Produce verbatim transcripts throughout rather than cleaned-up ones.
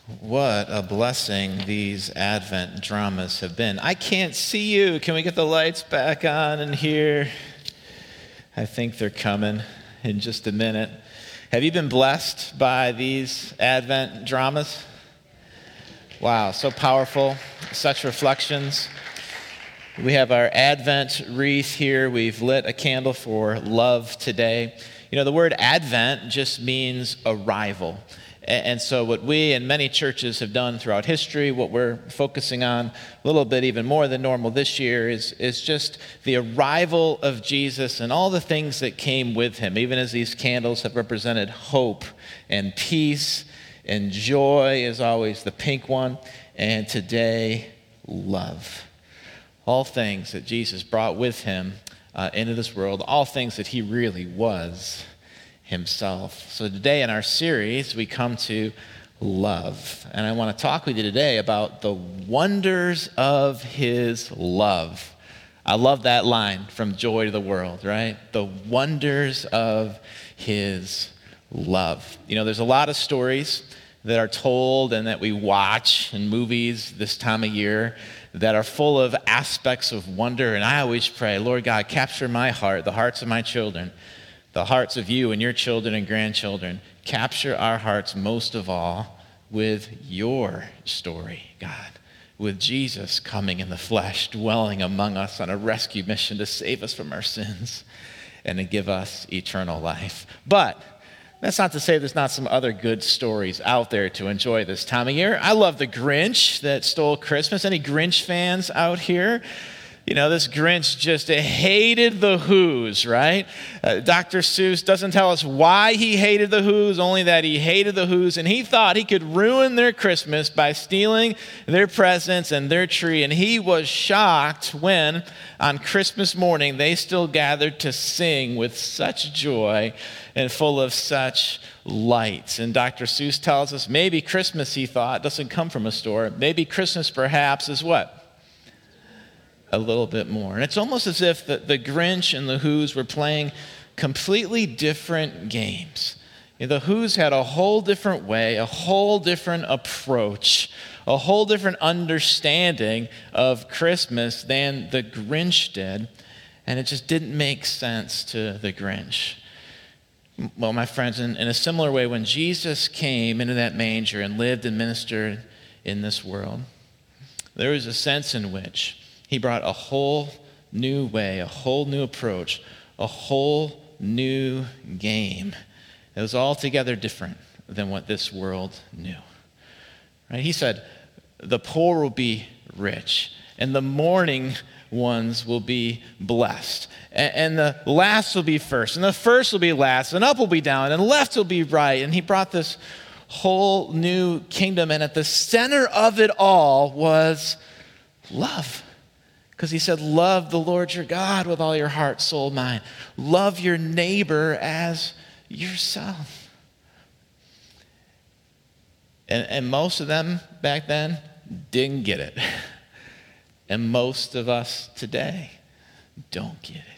What a blessing these Advent dramas have been. I can't see you. Can we get the lights back on in here? I think they're coming in just a minute. Have you been blessed by these Advent dramas? Wow, so powerful. Such reflections. We have our Advent wreath here. We've lit a candle for love today. You know, the word Advent just means arrival. And so what we and many churches have done throughout history, what we're focusing on a little bit even more than normal this year is, is just the arrival of Jesus and all the things that came with him, even as these candles have represented hope and peace and joy is always the pink one, and today, love. All things that Jesus brought with him uh, into this world, all things that he really was himself. So today in our series, we come to love. And I want to talk with you today about the wonders of his love. I love that line from Joy to the World, right? The wonders of his love. You know, there's a lot of stories that are told and that we watch in movies this time of year that are full of aspects of wonder. And I always pray, Lord God, capture my heart, the hearts of my children, the hearts of you and your children and grandchildren. Capture our hearts most of all with your story, God, with Jesus coming in the flesh, dwelling among us on a rescue mission to save us from our sins and to give us eternal life. But that's not to say there's not some other good stories out there to enjoy this time of year. I love The Grinch that stole Christmas. Any Grinch fans out here? You know, this Grinch just hated the Who's, right? Uh, Doctor Seuss doesn't tell us why he hated the Who's, only that he hated the Who's, and he thought he could ruin their Christmas by stealing their presents and their tree, and he was shocked when, on Christmas morning, they still gathered to sing with such joy and full of such light. And Doctor Seuss tells us maybe Christmas, he thought, doesn't come from a store. Maybe Christmas perhaps is what? A little bit more. And it's almost as if the, the Grinch and the Who's were playing completely different games. You know, the Who's had a whole different way, a whole different approach, a whole different understanding of Christmas than the Grinch did, and it just didn't make sense to the Grinch. Well, my friends, in, in a similar way, when Jesus came into that manger and lived and ministered in this world, there was a sense in which he brought a whole new way, a whole new approach, a whole new game. It was altogether different than what this world knew. Right? He said, the poor will be rich, and the mourning ones will be blessed, and, and the last will be first, and the first will be last, and up will be down, and left will be right. And he brought this whole new kingdom, and at the center of it all was love. Because he said, love the Lord your God with all your heart, soul, mind. Love your neighbor as yourself. And, and most of them back then didn't get it. And most of us today don't get it.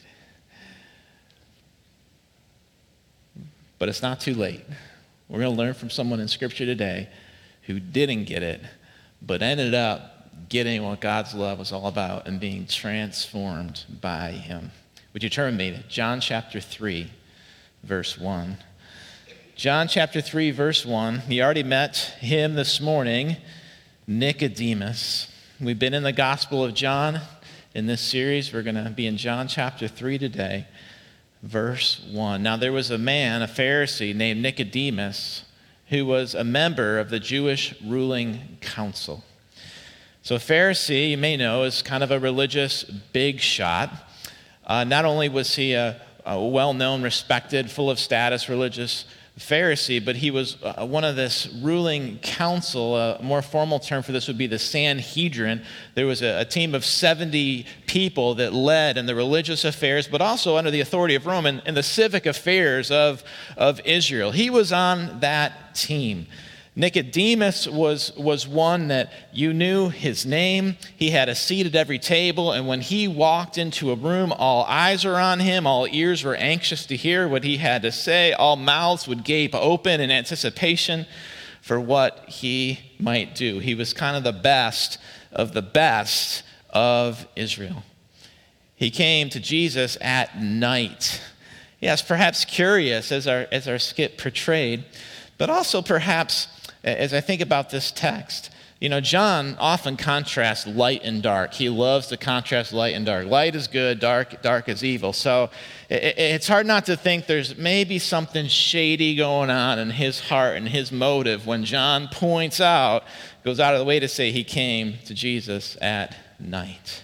But it's not too late. We're going to learn from someone in Scripture today who didn't get it, but ended up getting what God's love was all about and being transformed by him. Would you turn with me to John chapter three, verse one. John chapter three, verse one. You already met him this morning, Nicodemus. We've been in the Gospel of John in this series. We're going to be in John chapter three today, verse one. Now there was a man, a Pharisee named Nicodemus, who was a member of the Jewish ruling council. So a Pharisee, you may know, is kind of a religious big shot. Uh, not only was he a, a well-known, respected, full of status religious Pharisee, but he was uh, one of this ruling council. A more formal term for this would be the Sanhedrin. There was a, a team of seventy people that led in the religious affairs, but also under the authority of Rome in, in the civic affairs of, of Israel. He was on that team. Nicodemus was, was one that you knew his name. He had a seat at every table, and when he walked into a room, all eyes were on him, all ears were anxious to hear what he had to say, all mouths would gape open in anticipation for what he might do. He was kind of the best of the best of Israel. He came to Jesus at night. Yes, perhaps curious, as our, as our skit portrayed, but also perhaps, as I think about this text, you know, John often contrasts light and dark. He loves to contrast light and dark. Light is good, dark, dark is evil. So it's hard not to think there's maybe something shady going on in his heart and his motive when John points out, goes out of the way to say he came to Jesus at night.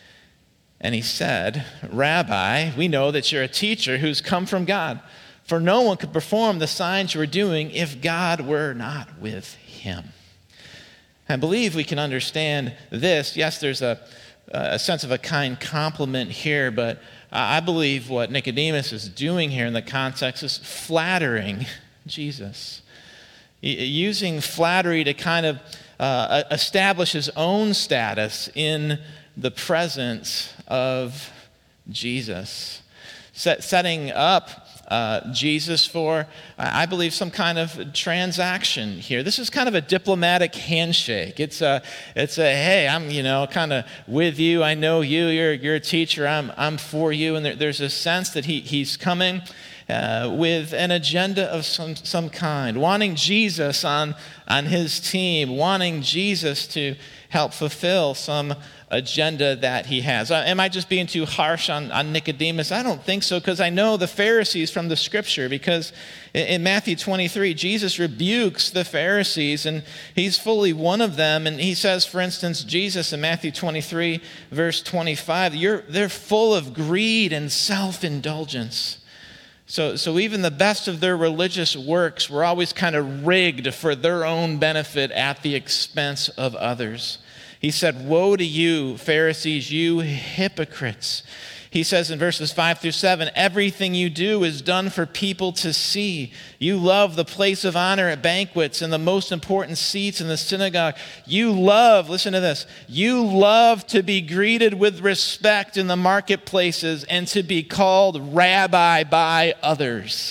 And he said, "Rabbi, we know that you're a teacher who's come from God, for no one could perform the signs you are doing if God were not with him." I believe we can understand this. Yes, there's a, a sense of a kind compliment here, but I believe what Nicodemus is doing here in the context is flattering Jesus, using flattery to kind of uh, establish his own status in the presence of Jesus, Set, setting up Uh, Jesus for, I believe, some kind of transaction here. This is kind of a diplomatic handshake. It's a, it's a hey, I'm, you know, kind of with you. I know you. You're, you're a teacher. I'm, I'm for you. And there, there's a sense that he, he's coming uh, with an agenda of some, some kind, wanting Jesus on, on his team, wanting Jesus to help fulfill some agenda that he has. Uh, am I just being too harsh on, on Nicodemus? I don't think so, because I know the Pharisees from the scripture, because in, in Matthew twenty-three, Jesus rebukes the Pharisees, and he's fully one of them. And he says, for instance, Jesus in Matthew twenty-three, verse twenty-five, You're, they're full of greed and self-indulgence. So, so even the best of their religious works were always kind of rigged for their own benefit at the expense of others. He said, "Woe to you, Pharisees, you hypocrites." He says in verses five through seven, "Everything you do is done for people to see. You love the place of honor at banquets and the most important seats in the synagogue. You love," listen to this, "you love to be greeted with respect in the marketplaces and to be called rabbi by others."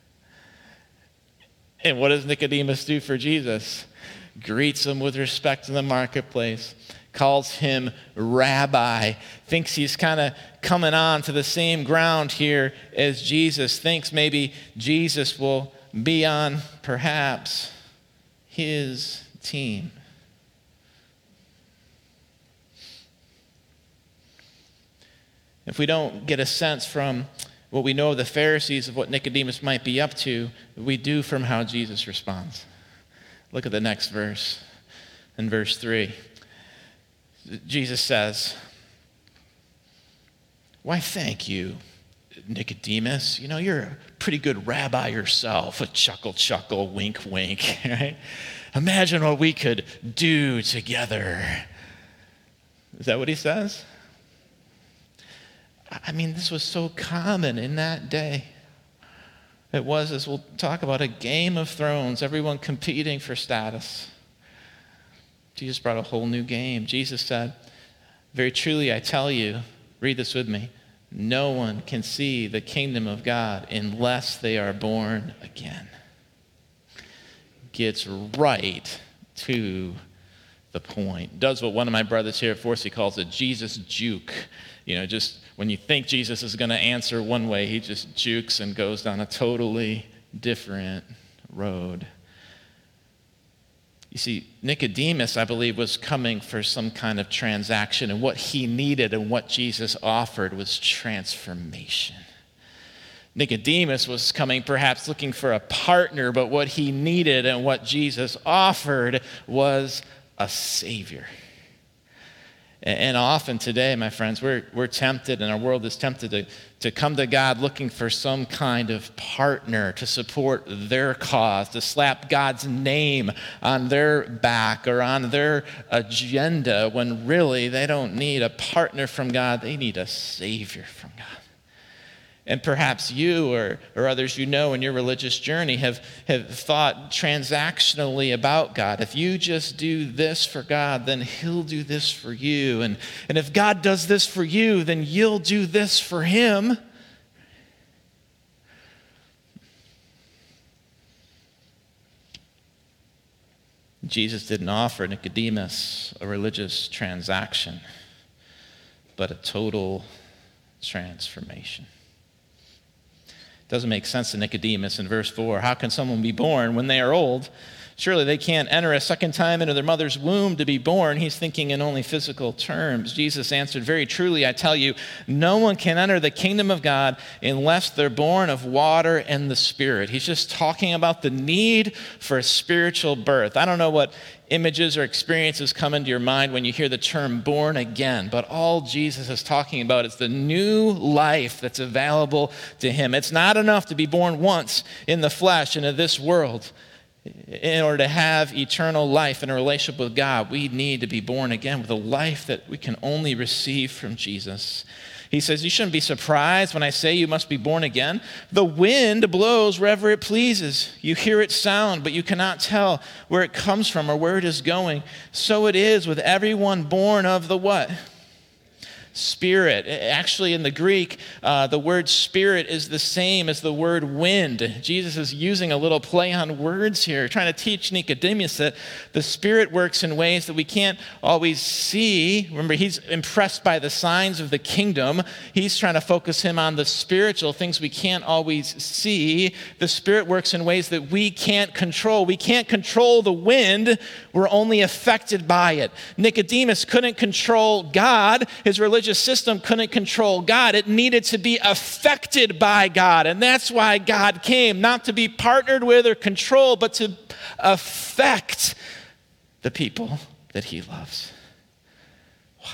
And what does Nicodemus do for Jesus? Greets him with respect in the marketplace, calls him rabbi, thinks he's kind of coming on to the same ground here as Jesus, thinks maybe Jesus will be on perhaps his team. If we don't get a sense from what we know of the Pharisees of what Nicodemus might be up to, we do from how Jesus responds. Look at the next verse, in verse three. Jesus says, "Why, thank you, Nicodemus. You know, you're a pretty good rabbi yourself." A chuckle, chuckle, wink, wink, right? "Imagine what we could do together." Is that what he says? I mean, this was so common in that day. It was, as we'll talk about, a game of thrones, everyone competing for status. Jesus brought a whole new game. Jesus said, "Very truly I tell you," read this with me, "no one can see the kingdom of God unless they are born again." Gets right to the point. Does what one of my brothers here at Forsey calls a Jesus juke. You know, just when you think Jesus is going to answer one way, he just jukes and goes down a totally different road. You see, Nicodemus, I believe, was coming for some kind of transaction, and what he needed and what Jesus offered was transformation. Nicodemus was coming perhaps looking for a partner, but what he needed and what Jesus offered was a Savior. And often today, my friends, we're, we're tempted, and our world is tempted to, to come to God looking for some kind of partner to support their cause, to slap God's name on their back or on their agenda, when really they don't need a partner from God, they need a Savior from God. And perhaps you or, or others you know in your religious journey have, have thought transactionally about God. If you just do this for God, then he'll do this for you. And, and if God does this for you, then you'll do this for him. Jesus didn't offer Nicodemus a religious transaction, but a total transformation. It doesn't make sense to Nicodemus in verse four. How can someone be born when they are old? Surely they can't enter a second time into their mother's womb to be born. He's thinking in only physical terms. Jesus answered, very truly, I tell you, no one can enter the kingdom of God unless they're born of water and the Spirit. He's just talking about the need for a spiritual birth. I don't know what images or experiences come into your mind when you hear the term born again, but all Jesus is talking about is the new life that's available to him. It's not enough to be born once in the flesh into this world. In order to have eternal life in a relationship with God, we need to be born again with a life that we can only receive from Jesus. He says, you shouldn't be surprised when I say you must be born again. The wind blows wherever it pleases. You hear its sound, but you cannot tell where it comes from or where it is going. So it is with everyone born of the what? Spirit. Actually, in the Greek, uh, the word spirit is the same as the word wind. Jesus is using a little play on words here, trying to teach Nicodemus that the Spirit works in ways that we can't always see. Remember, he's impressed by the signs of the kingdom. He's trying to focus him on the spiritual things we can't always see. The Spirit works in ways that we can't control. We can't control the wind. We're only affected by it. Nicodemus couldn't control God. His religion system couldn't control God. It needed to be affected by God. And that's why God came, not to be partnered with or controlled, but to affect the people that he loves. Wow.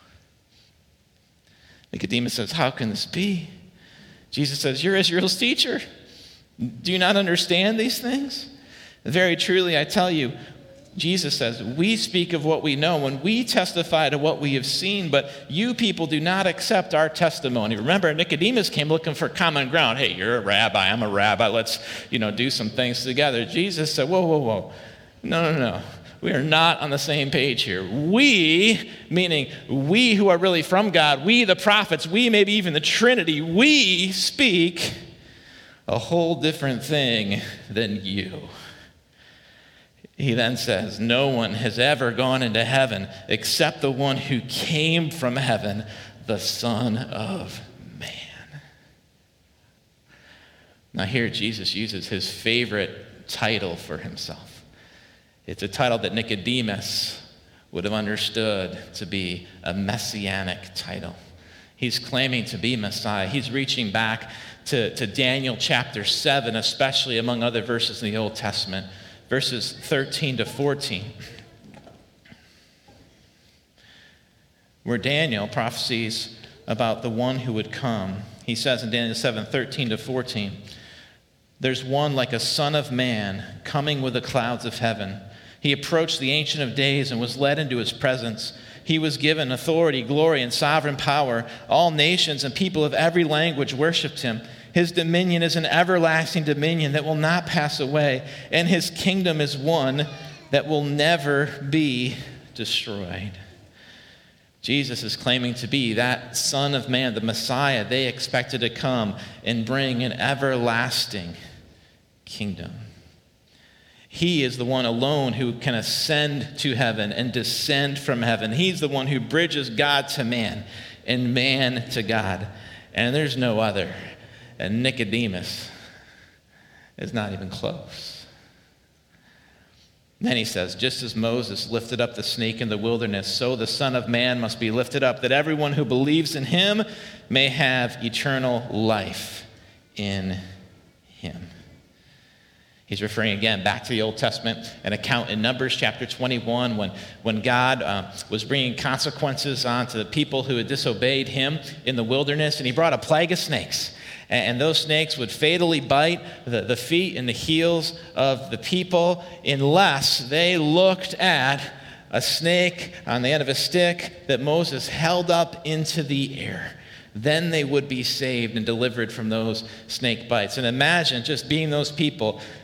Nicodemus says, how can this be? Jesus says, you're Israel's teacher. Do you not understand these things? Very truly, I tell you, Jesus says, we speak of what we know and we testify to what we have seen, but you people do not accept our testimony. Remember, Nicodemus came looking for common ground. Hey, you're a rabbi, I'm a rabbi, let's, you know, do some things together. Jesus said, whoa, whoa, whoa. No, no, no. We are not on the same page here. We, meaning we who are really from God, we the prophets, we maybe even the Trinity, we speak a whole different thing than you. He then says, no one has ever gone into heaven except the one who came from heaven, the Son of Man. Now here Jesus uses his favorite title for himself. It's a title that Nicodemus would have understood to be a messianic title. He's claiming to be Messiah. He's reaching back to, to Daniel chapter seven, especially among other verses in the Old Testament. Verses thirteen to fourteen, where Daniel prophesies about the one who would come. He says in Daniel seven, thirteen to fourteen, there's one like a son of man coming with the clouds of heaven. He approached the Ancient of Days and was led into his presence. He was given authority, glory, and sovereign power. All nations and people of every language worshiped him. His dominion is an everlasting dominion that will not pass away, and his kingdom is one that will never be destroyed. Jesus is claiming to be that Son of Man, the Messiah they expected to come and bring an everlasting kingdom. He is the one alone who can ascend to heaven and descend from heaven. He's the one who bridges God to man and man to God. And there's no other. And Nicodemus is not even close. Then he says, just as Moses lifted up the snake in the wilderness, so the Son of Man must be lifted up, that everyone who believes in him may have eternal life in him. He's referring again back to the Old Testament, an account in Numbers chapter twenty-one when, when God uh, was bringing consequences onto the people who had disobeyed him in the wilderness, and he brought a plague of snakes. And those snakes would fatally bite the, the feet and the heels of the people unless they looked at a snake on the end of a stick that Moses held up into the air. Then they would be saved and delivered from those snake bites. And imagine just being those people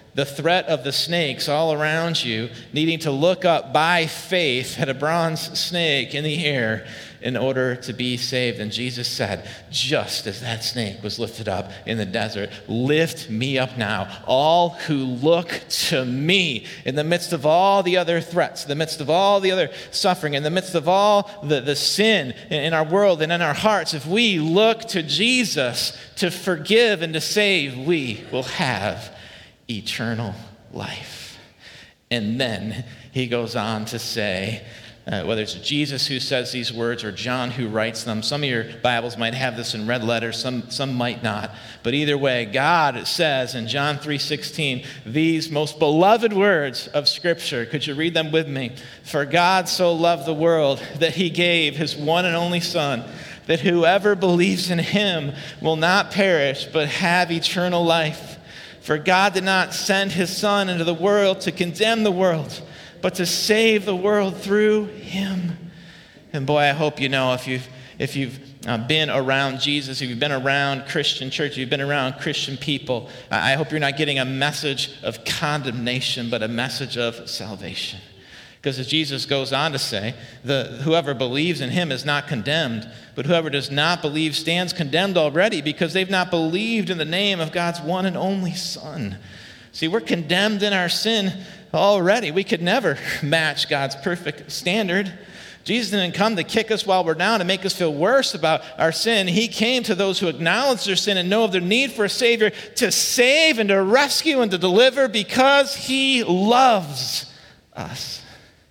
the threat of the snakes all around you, needing to look up by faith at a bronze snake in the air in order to be saved. And Jesus said, just as that snake was lifted up in the desert, lift me up now, all who look to me in the midst of all the other threats, in the midst of all the other suffering, in the midst of all the, the sin in our world and in our hearts. If we look to Jesus to forgive and to save, we will have eternal life. And then he goes on to say, uh, whether it's Jesus who says these words or John who writes them, some of your Bibles might have this in red letters, some, some might not. But either way, God says in John three sixteen, these most beloved words of Scripture. Could you read them with me? For God so loved the world that he gave his one and only Son, that whoever believes in him will not perish but have eternal life. For God did not send his Son into the world to condemn the world, but to save the world through him. And boy, I hope you know, if you've, if you've uh, been around Jesus, if you've been around Christian church, if you've been around Christian people, I hope you're not getting a message of condemnation, but a message of salvation. Because as Jesus goes on to say, the, whoever believes in him is not condemned, but whoever does not believe stands condemned already because they've not believed in the name of God's one and only Son. See, we're condemned in our sin already. We could never match God's perfect standard. Jesus didn't come to kick us while we're down, to make us feel worse about our sin. He came to those who acknowledge their sin and know of their need for a Savior to save and to rescue and to deliver because he loves us.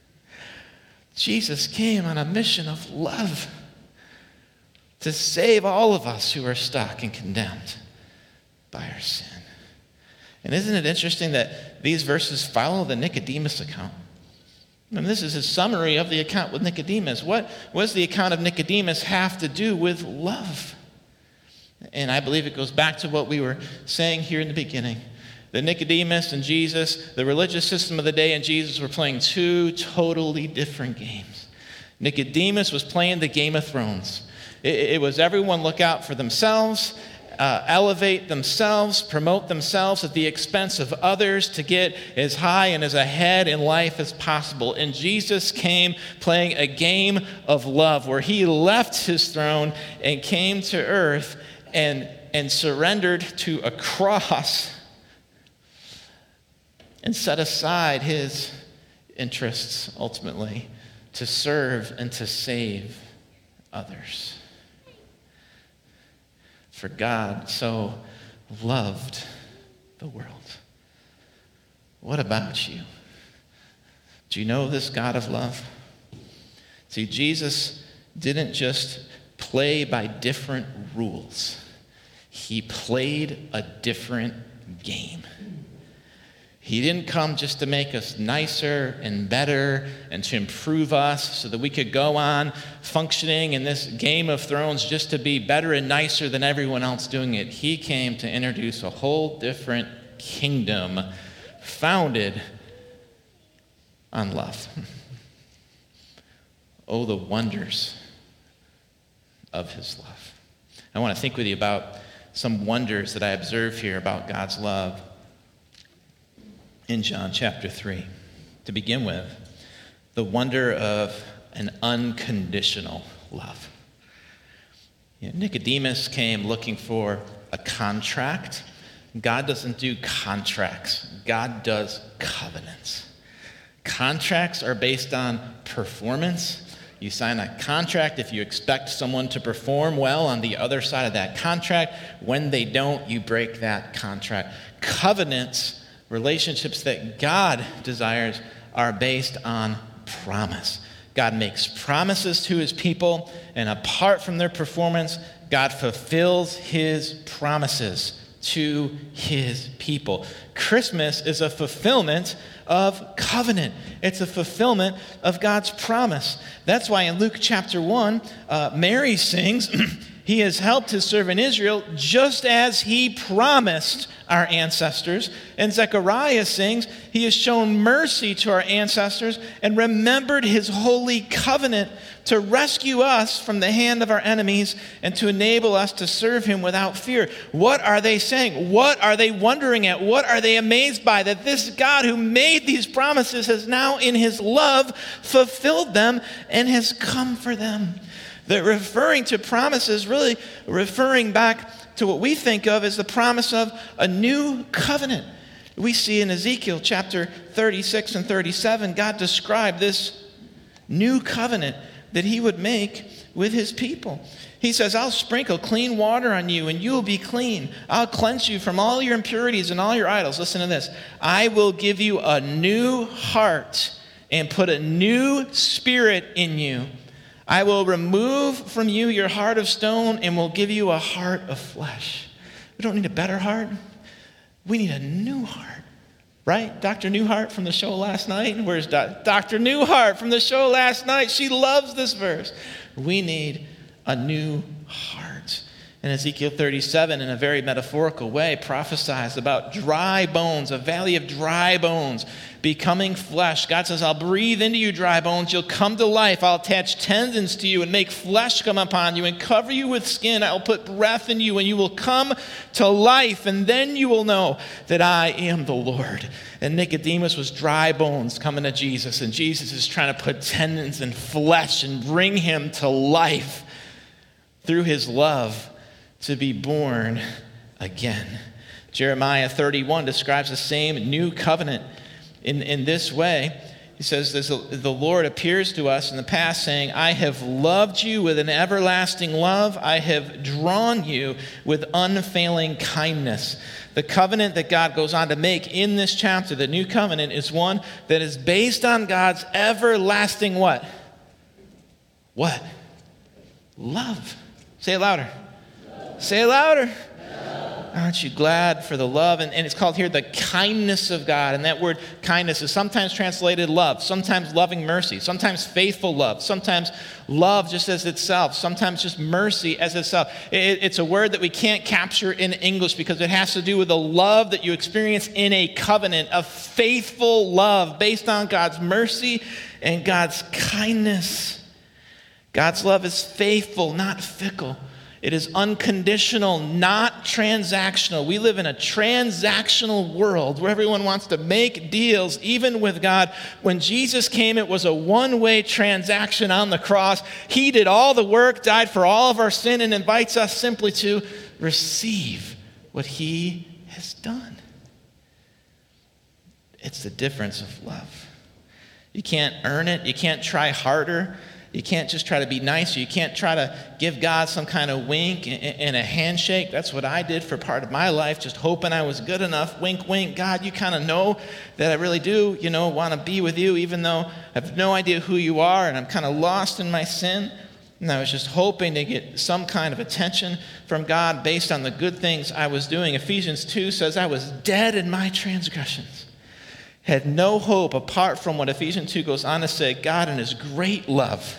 Jesus came on a mission of love to save all of us who are stuck and condemned by our sin. And isn't it interesting that these verses follow the Nicodemus account? And this is a summary of the account with Nicodemus. What, what does the account of Nicodemus have to do with love? And I believe it goes back to what we were saying here in the beginning. That Nicodemus and Jesus, the religious system of the day and Jesus were playing two totally different games. Nicodemus was playing the Game of Thrones. It, it was everyone look out for themselves, uh, elevate themselves, promote themselves at the expense of others to get as high and as ahead in life as possible. And Jesus came playing a game of love where he left his throne and came to earth and, and surrendered to a cross and set aside his interests ultimately to serve and to save others. For God so loved the world. What about you? Do you know this God of love? See, Jesus didn't just play by different rules. He played a different game. He didn't come just to make us nicer and better and to improve us so that we could go on functioning in this Game of Thrones just to be better and nicer than everyone else doing it. He came to introduce a whole different kingdom founded on love. Oh, the wonders of his love. I want to think with you about some wonders that I observe here about God's love in John chapter three. To begin with, the wonder of an unconditional love. You know, Nicodemus came looking for a contract. God doesn't do contracts. God does covenants. Contracts are based on performance. You sign a contract if you expect someone to perform well on the other side of that contract. When they don't, you break that contract. Covenants, relationships that God desires, are based on promise. God makes promises to his people, and apart from their performance, God fulfills his promises to his people. Christmas is a fulfillment of covenant. It's a fulfillment of God's promise. That's why in Luke chapter one, uh, Mary sings, He has helped his servant Israel just as he promised our ancestors. And Zechariah sings, he has shown mercy to our ancestors and remembered his holy covenant to rescue us from the hand of our enemies and to enable us to serve him without fear. What are they saying? What are they wondering at? What are they amazed by? That this God who made these promises has now in his love fulfilled them and has come for them. They're referring to promises, really referring back to what we think of as the promise of a new covenant. We see in Ezekiel chapter thirty-six and thirty-seven, God described this new covenant that he would make with his people. He says, I'll sprinkle clean water on you and you will be clean. I'll cleanse you from all your impurities and all your idols. Listen to this. I will give you a new heart and put a new spirit in you. I will remove from you your heart of stone and will give you a heart of flesh. We don't need a better heart. We need a new heart, right? Doctor Newhart from the show last night. Where's Doctor Newhart from the show last night? She loves this verse. We need a new heart. And Ezekiel thirty-seven, in a very metaphorical way, prophesies about dry bones, a valley of dry bones becoming flesh. God says, I'll breathe into you, dry bones. You'll come to life. I'll attach tendons to you and make flesh come upon you and cover you with skin. I'll put breath in you and you will come to life. And then you will know that I am the Lord. And Nicodemus was dry bones coming to Jesus. And Jesus is trying to put tendons and flesh and bring him to life through his love to be born again. Jeremiah thirty-one describes the same new covenant in, in this way. He says, the Lord appears to us in the past saying, I have loved you with an everlasting love. I have drawn you with unfailing kindness. The covenant that God goes on to make in this chapter, the new covenant, is one that is based on God's everlasting what? What? Love. Say it louder. Say it louder. Aren't you glad for the love? And, and it's called here the kindness of God. And that word kindness is sometimes translated love, sometimes loving mercy, sometimes faithful love, sometimes love just as itself, sometimes just mercy as itself. It, it's a word that we can't capture in English because it has to do with the love that you experience in a covenant, a faithful love based on God's mercy and God's kindness. God's love is faithful, not fickle. It is unconditional, not transactional. We live in a transactional world where everyone wants to make deals, even with God. When Jesus came, it was a one-way transaction on the cross. He did all the work, died for all of our sin, and invites us simply to receive what he has done. It's the difference of love. You can't earn it. You can't try harder. You can't just try to be nice. You can't try to give God some kind of wink and a handshake. That's what I did for part of my life, just hoping I was good enough. Wink, wink. God, you kind of know that I really do, you know, want to be with you, even though I have no idea who you are and I'm kind of lost in my sin. And I was just hoping to get some kind of attention from God based on the good things I was doing. Ephesians two says I was dead in my transgressions. Had no hope apart from what Ephesians two goes on to say, God in his great love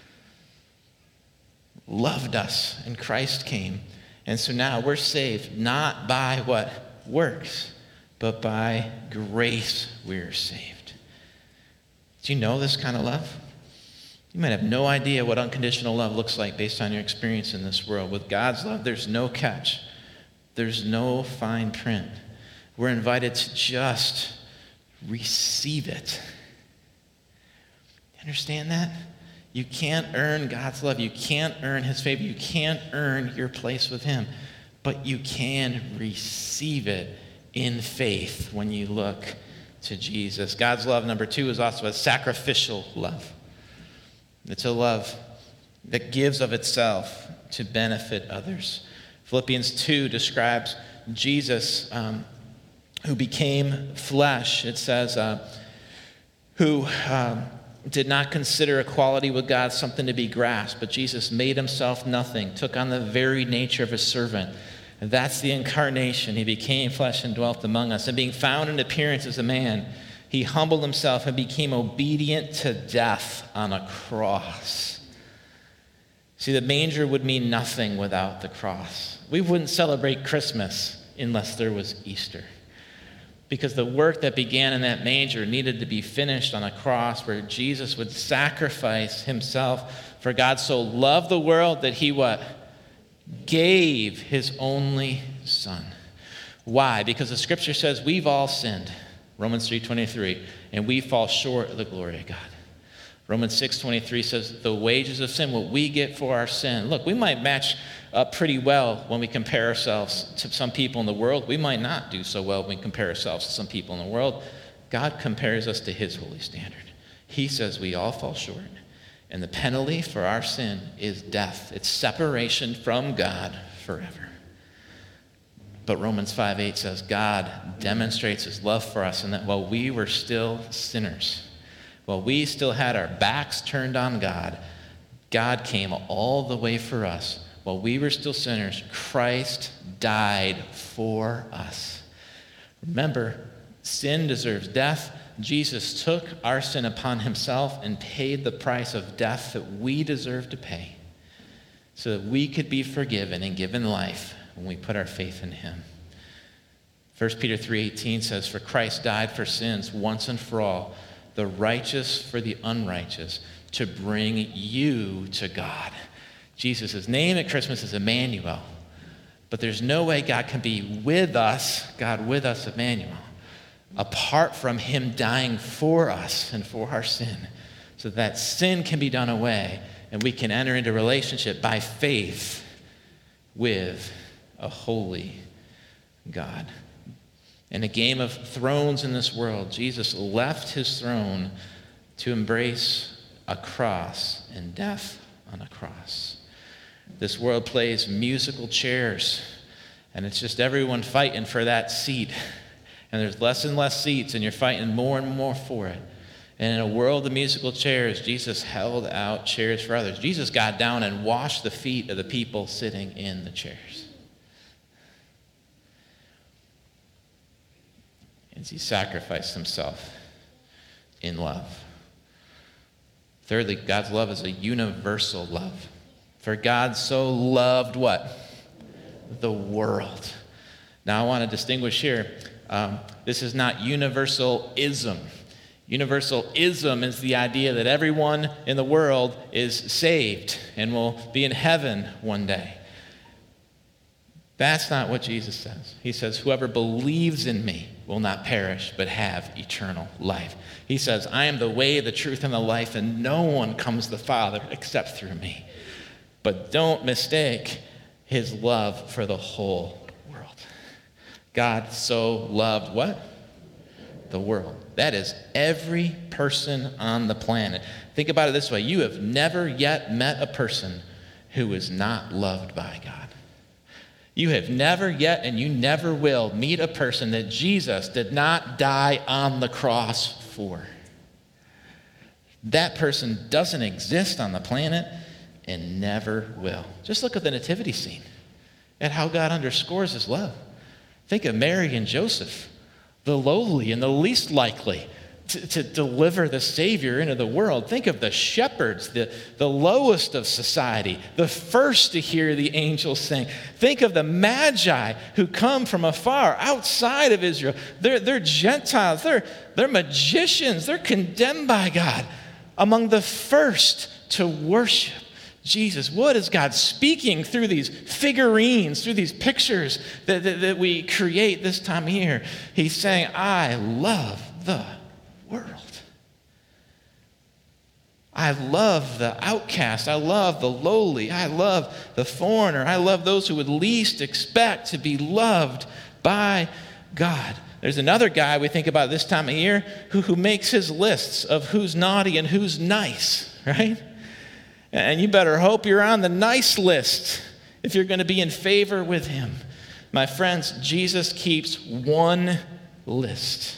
loved us and Christ came. And so now we're saved not by what? Works, but by grace we're saved. Do you know this kind of love? You might have no idea what unconditional love looks like based on your experience in this world. With God's love, there's no catch. There's no fine print. We're invited to just receive it. Understand that? You can't earn God's love. You can't earn his favor. You can't earn your place with him. But you can receive it in faith when you look to Jesus. God's love, number two, is also a sacrificial love. It's a love that gives of itself to benefit others. Philippians two describes Jesus um, who became flesh. It says, uh, who um, did not consider equality with God something to be grasped, but Jesus made himself nothing, took on the very nature of a servant. And that's the incarnation. He became flesh and dwelt among us. And being found in appearance as a man, he humbled himself and became obedient to death on a cross. See, the manger would mean nothing without the cross. We wouldn't celebrate Christmas unless there was Easter. Because the work that began in that manger needed to be finished on a cross where Jesus would sacrifice himself. For God so loved the world that he what? Gave his only son. Why? Because the scripture says we've all sinned. Romans three twenty-three. And we fall short of the glory of God. Romans six twenty-three says the wages of sin, what we get for our sin. Look, we might match up pretty well when we compare ourselves to some people in the world. We might not do so well when we compare ourselves to some people in the world. God compares us to his holy standard. He says we all fall short. And the penalty for our sin is death. It's separation from God forever. But Romans five eight says God demonstrates his love for us in that while we were still sinners, while we still had our backs turned on God, God came all the way for us. While we were still sinners, Christ died for us. Remember, sin deserves death. Jesus took our sin upon himself and paid the price of death that we deserve to pay so that we could be forgiven and given life when we put our faith in him. First Peter three eighteen says, for Christ died for sins once and for all, the righteous for the unrighteous, to bring you to God. Jesus' name at Christmas is Emmanuel. But there's no way God can be with us, God with us, Emmanuel, apart from him dying for us and for our sin, so that sin can be done away and we can enter into relationship by faith with a holy God. In a game of thrones in this world, Jesus left his throne to embrace a cross and death on a cross. This world plays musical chairs, and it's just everyone fighting for that seat. And there's less and less seats, and you're fighting more and more for it. And in a world of musical chairs, Jesus held out chairs for others. Jesus got down and washed the feet of the people sitting in the chairs. And he sacrificed himself in love. Thirdly, God's love is a universal love. For God so loved what? The world. Now I want to distinguish here. Um, this is not universalism. Universalism is the idea that everyone in the world is saved and will be in heaven one day. That's not what Jesus says. He says, whoever believes in me will not perish, but have eternal life. He says, I am the way, the truth, and the life, and no one comes to the Father except through me. But don't mistake his love for the whole world. God so loved what? The world. That is every person on the planet. Think about it this way. You have never yet met a person who is not loved by God. You have never yet, and you never will, meet a person that Jesus did not die on the cross for. That person doesn't exist on the planet and never will. Just look at the nativity scene, at how God underscores his love. Think of Mary and Joseph, the lowly and the least likely to, to deliver the Savior into the world. Think of the shepherds, the, the lowest of society, the first to hear the angels sing. Think of the magi who come from afar, outside of Israel. They're, they're Gentiles, they're, they're magicians, they're condemned by God, among the first to worship Jesus. What is God speaking through these figurines, through these pictures that, that, that we create this time of year? He's saying, I love the world. I love the outcast. I love the lowly. I love the foreigner. I love those who would least expect to be loved by God. There's another guy we think about this time of year who, who makes his lists of who's naughty and who's nice, right? And you better hope you're on the nice list if you're going to be in favor with him. My friends, Jesus keeps one list.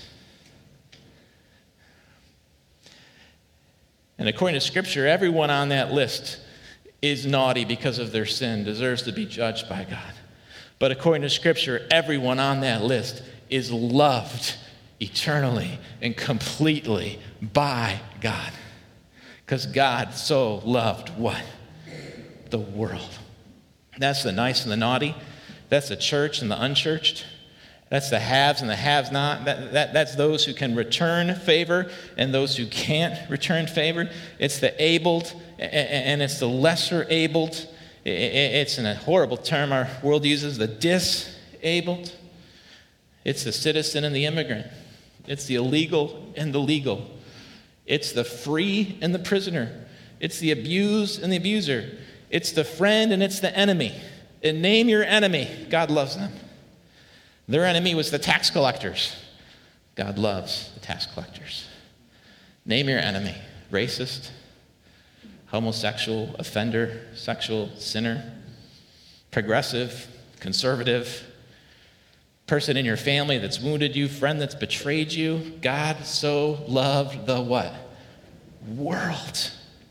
And according to Scripture, everyone on that list is naughty because of their sin, deserves to be judged by God. But according to Scripture, everyone on that list is loved eternally and completely by God. Because God so loved what? the world. That's the nice and the naughty. That's the church and the unchurched. That's the haves and the haves not. That, that, that's those who can return favor and those who can't return favor. It's the abled and it's the lesser abled. It's in a horrible term our world uses, the disabled. It's the citizen and the immigrant. It's the illegal and the legal. It's the free and the prisoner. It's the abused and the abuser. It's the friend and it's the enemy. And name your enemy. God loves them. Their enemy was the tax collectors. God loves the tax collectors. Name your enemy. Racist, homosexual, offender, sexual sinner, progressive, conservative, person in your family that's wounded you, friend that's betrayed you. God so loved the what? World.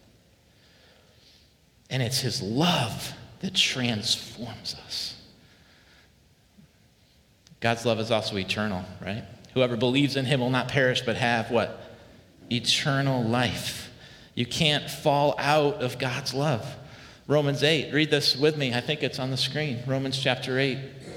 And it's his love that transforms us. God's love is also eternal, right? Whoever believes in him will not perish but have what? Eternal life. You can't fall out of God's love. Romans eight, read this with me. I think it's on the screen. Romans chapter eight.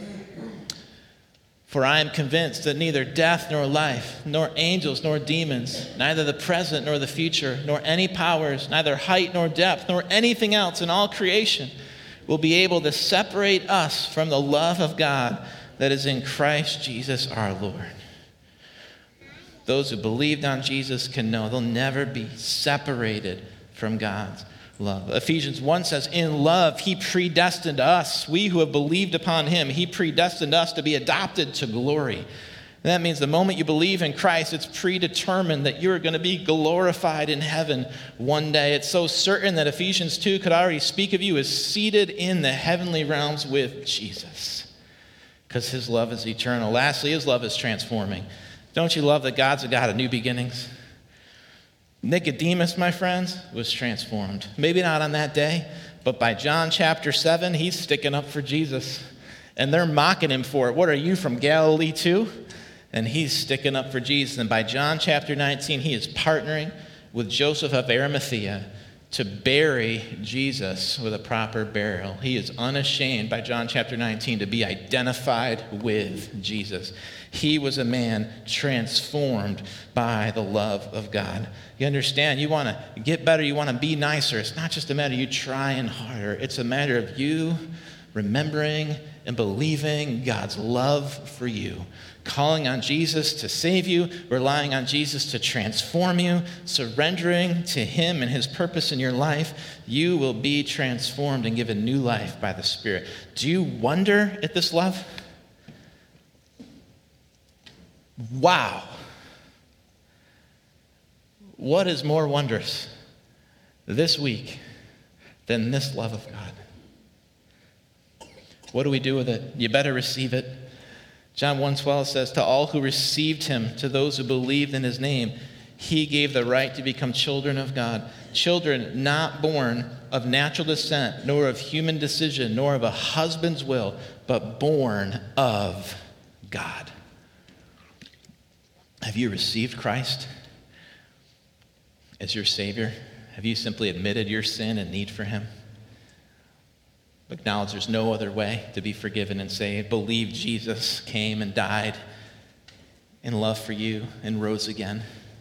For I am convinced that neither death nor life, nor angels nor demons, neither the present nor the future, nor any powers, neither height nor depth, nor anything else in all creation will be able to separate us from the love of God that is in Christ Jesus our Lord. Those who believed on Jesus can know they'll never be separated from God's love. Ephesians one says, in love, he predestined us. We who have believed upon him, he predestined us to be adopted to glory. And that means the moment you believe in Christ, it's predetermined that you're going to be glorified in heaven one day. It's so certain that Ephesians two could already speak of you as seated in the heavenly realms with Jesus, because his love is eternal. Lastly, his love is transforming. Don't you love that God's a God of new beginnings? Nicodemus, my friends, was transformed. Maybe not on that day, but by John chapter seven, he's sticking up for Jesus. And they're mocking him for it. What are you, from Galilee too? And he's sticking up for Jesus. And by John chapter nineteen, he is partnering with Joseph of Arimathea to bury Jesus with a proper burial. He is unashamed by John chapter nineteen to be identified with Jesus. He was a man transformed by the love of God. You understand, you want to get better, you want to be nicer. It's not just a matter of you trying harder. It's a matter of you remembering and believing God's love for you, calling on Jesus to save you, relying on Jesus to transform you, surrendering to him and his purpose in your life. You will be transformed and given new life by the Spirit. Do you wonder at this love? Wow. What is more wondrous this week than this love of God? What do we do with it? You better receive it. John one twelve says, to all who received him, to those who believed in his name, he gave the right to become children of God. Children not born of natural descent, nor of human decision, nor of a husband's will, but born of God. Have you received Christ as your Savior? Have you simply admitted your sin and need for him? Acknowledge there's no other way to be forgiven and saved. Believe Jesus came and died in love for you and rose again.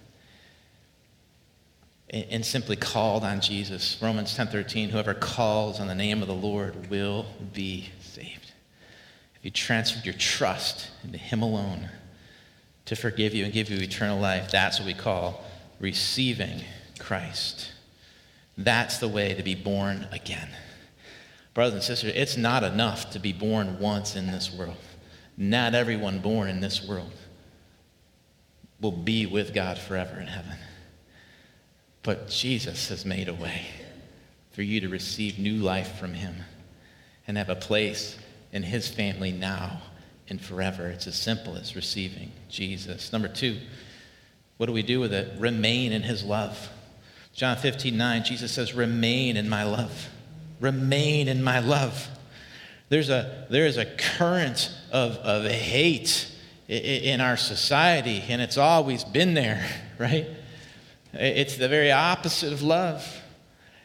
And simply called on Jesus. Romans ten thirteen, whoever calls on the name of the Lord will be saved. If you transferred your trust into him alone to forgive you and give you eternal life, that's what we call receiving Christ. That's the way to be born again. Brothers and sisters, it's not enough to be born once in this world. Not everyone born in this world will be with God forever in heaven. But Jesus has made a way for you to receive new life from him and have a place in his family now and forever. It's as simple as receiving Jesus. Number two, what do we do with it? Remain in his love. John fifteen nine, Jesus says, remain in my love. Remain in my love. There's a, there is a current of, of hate in our society, and it's always been there, right? It's the very opposite of love.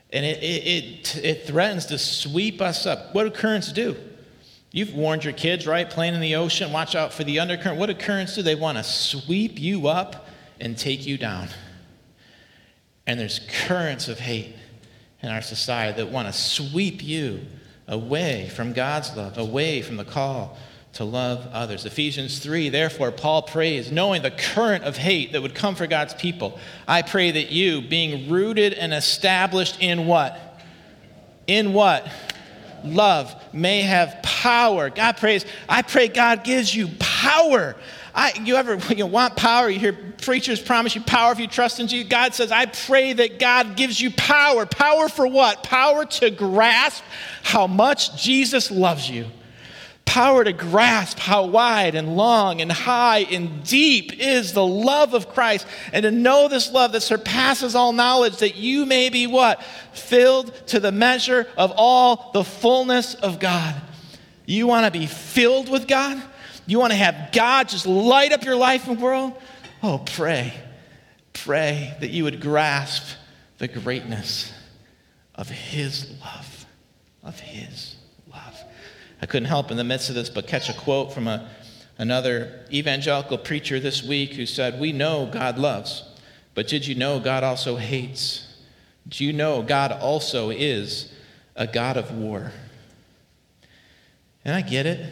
And it, it, it, it threatens to sweep us up. What do currents do? You've warned your kids, right? Playing in the ocean, watch out for the undercurrent. What do currents do? They want to sweep you up and take you down. And there's currents of hate in our society that want to sweep you away from God's love, away from the call to love others. Ephesians three, therefore, Paul prays, knowing the current of hate that would come for God's people, I pray that you, being rooted and established in what? In what? Love, may have power. God prays, I pray God gives you power. I, you ever you want power? You hear preachers promise you power if you trust in Jesus. God says, I pray that God gives you power. Power for what? Power to grasp how much Jesus loves you. Power to grasp how wide and long and high and deep is the love of Christ, and to know this love that surpasses all knowledge, that you may be what? Filled to the measure of all the fullness of God. You want to be filled with God? You want to have God just light up your life and world? Oh, pray. Pray that you would grasp the greatness of His love, of His love. I couldn't help in the midst of this but catch a quote from a, another evangelical preacher this week who said, we know God loves, but did you know God also hates? Do you know God also is a God of war? And I get it.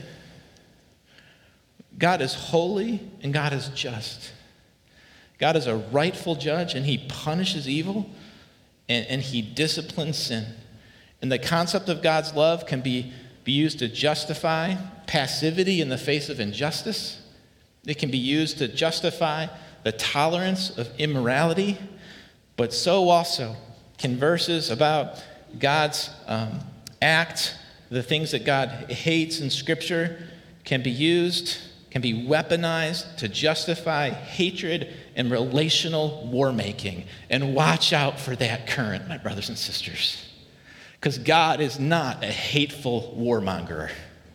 God is holy and God is just. God is a rightful judge, and He punishes evil and, and He disciplines sin. And the concept of God's love can be be used to justify passivity in the face of injustice. It can be used to justify the tolerance of immorality, but so also can verses about God's um, act, the things that God hates in Scripture, can be used, can be weaponized to justify hatred and relational war-making. And watch out for that current, my brothers and sisters. Because God is not a hateful warmonger.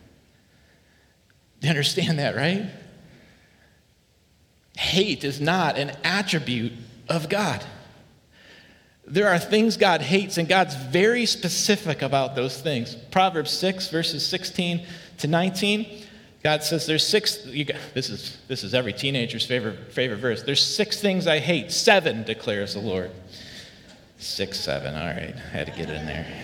You understand that, right? Hate is not an attribute of God. There are things God hates, and God's very specific about those things. Proverbs six, verses sixteen to nineteen, God says there's six, you got, this is this is every teenager's favorite, favorite verse. There's six things I hate. Seven, declares the Lord. Six, seven, all right, I had to get it in there.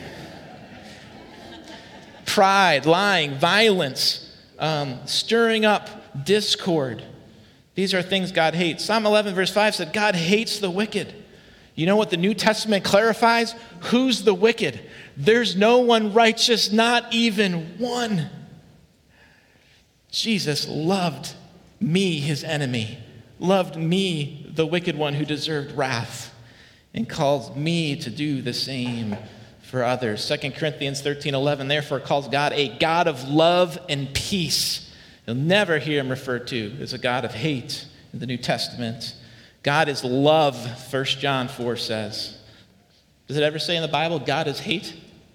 Pride, lying, violence, um, stirring up discord. These are things God hates. Psalm eleven, verse five said, God hates the wicked. You know what the New Testament clarifies? Who's the wicked? There's no one righteous, not even one. Jesus loved me, His enemy, loved me, the wicked one who deserved wrath, and calls me to do the same for others. Second Corinthians thirteen eleven, therefore calls God a God of love and peace. You'll never hear Him referred to as a God of hate in the New Testament. God is love, First John four says. Does it ever say in the Bible, God is hate?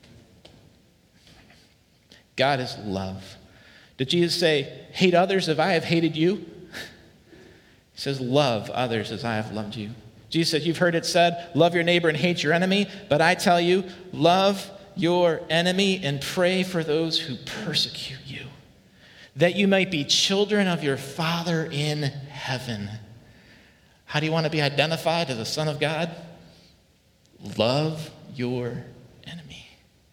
God is love. Did Jesus say, hate others if I have hated you? He says, love others as I have loved you. Jesus said, you've heard it said, love your neighbor and hate your enemy. But I tell you, love your enemy and pray for those who persecute you, that you might be children of your Father in heaven. How do you want to be identified as a son of God? Love your enemy.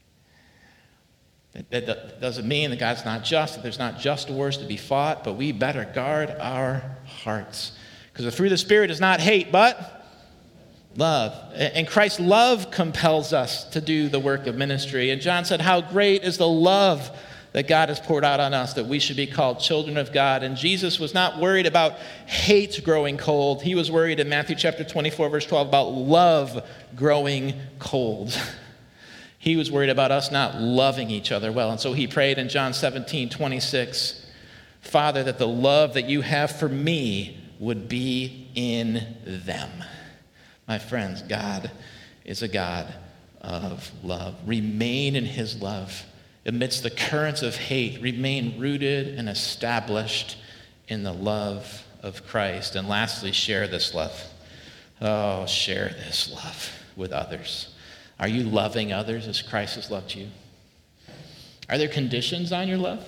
That, that doesn't mean that God's not just, that there's not just wars to be fought, but we better guard our hearts. Because the fruit of the Spirit is not hate, but love. And Christ's love compels us to do the work of ministry. And John said, how great is the love that God has poured out on us, that we should be called children of God. And Jesus was not worried about hate growing cold. He was worried in Matthew chapter twenty-four, verse twelve, about love growing cold. He was worried about us not loving each other well. And so he prayed in John seventeen, twenty-six, Father, that the love that you have for me would be in them. My friends, God is a God of love. Remain in His love. Amidst the currents of hate, remain rooted and established in the love of Christ. And lastly, share this love. Oh, share this love with others. Are you loving others as Christ has loved you? Are there conditions on your love?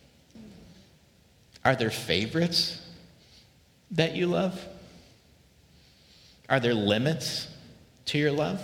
Are there favorites that you love? Are there limits to your love?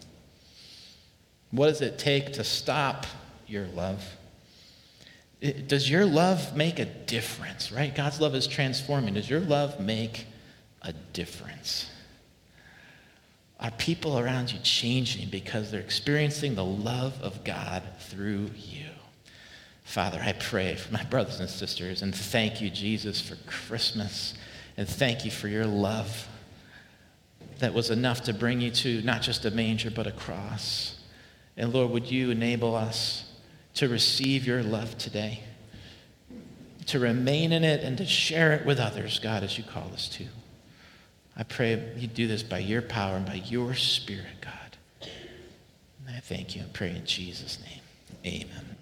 What does it take to stop your love? It, does your love make a difference, right? God's love is transforming. Does your love make a difference? Are people around you changing because they're experiencing the love of God through you? Father, I pray for my brothers and sisters, and thank you, Jesus, for Christmas, and thank you for your love that was enough to bring you to not just a manger, but a cross. And Lord, would you enable us to receive your love today, to remain in it and to share it with others, God, as you call us to. I pray you do this by your power and by your Spirit, God. And I thank you and pray in Jesus' name. Amen.